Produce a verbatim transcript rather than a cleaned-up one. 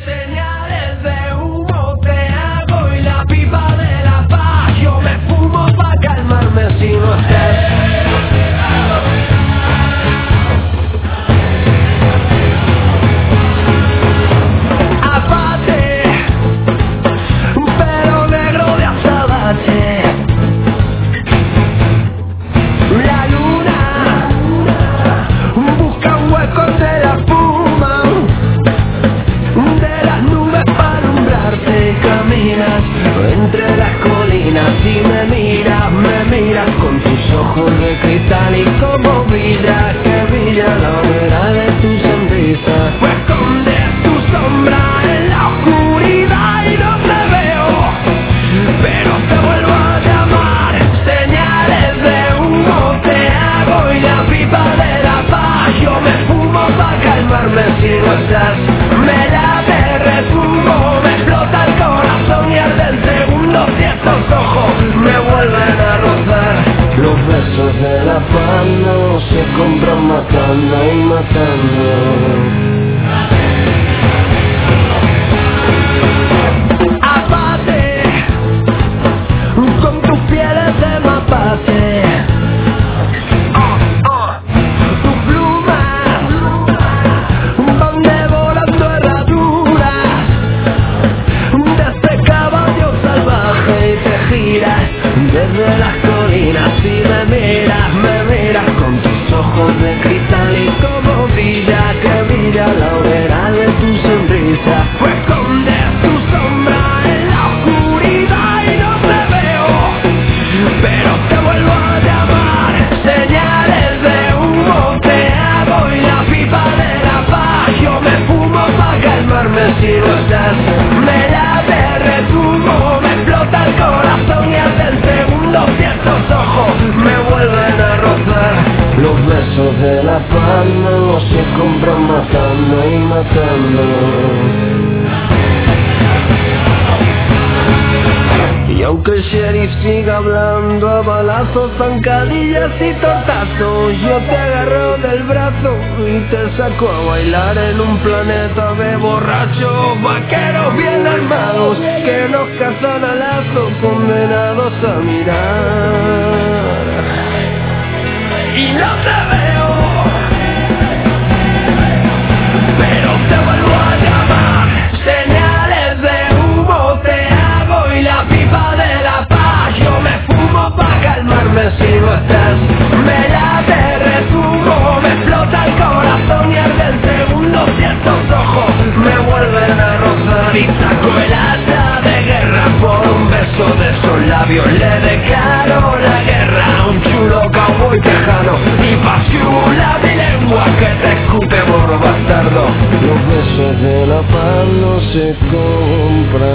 Señales de humo te hago y la pipa de la paz yo me fumo pa' calmarme si no estás. Apate, pelo negro de azabache. La luna busca un hueco entre la espuma de las nubes para alumbrarte. Caminas entre las colinas y me miras, me miras con tus ojos de cristal y como brilla, que brilla la hoguera de tu sonrisa. Pues escondes tu sombra en la oscuridad y no te veo, pero te vuelvo a llamar. Señales de humo te hago y la pipa de la paz yo me fumo pa' calmarme si no estás. Me late, retumbo, me explota el corazón y arde el segundo si estos ojos me vuelven a rozar. Los besos de la paz no se compran matando y matando. Apate, con tus pieles de mapache. Oh, oh. Tu pluma, van devorando herraduras de este caballo salvaje y te giras desde las colinas y me miras, me miras con tus ojos de cristal y como brilla, que brilla la hoguera de tu sonrisa. Pues escondes tu sombra en la oscuridad y no te veo, pero te vuelvo a llamar. Señales de humo te hago y la pipa de la paz yo me fumo pa' calmarme si no estás. Me late, retumbo, me explota el corazón y arde el segundo si estos ojos me vuelven a rozar. Los besos de la paz no se compran matando y matando. Y aunque el sheriff siga hablando a balazos, zancadillas y tortazos, yo te agarro del brazo y te saco a bailar en un planeta de borrachos, vaqueros bien armados que nos cazan a lazo, condenados a mirar. Y no te veo, pero te vuelvo a llamar. Señales de humo te hago y la pipa de la paz yo me fumo pa' calmarme si no estás. Me late, retumbo, me explota el corazón y arde el segundo si estos ojos me vuelven a rozar. Y saco el hacha de guerra por un beso de esos labios. Le declaro la guerra a un chulo cowboy tejano y pasiula mi lengua que te escupe, morro bastardo. Los besos de la paz no se compran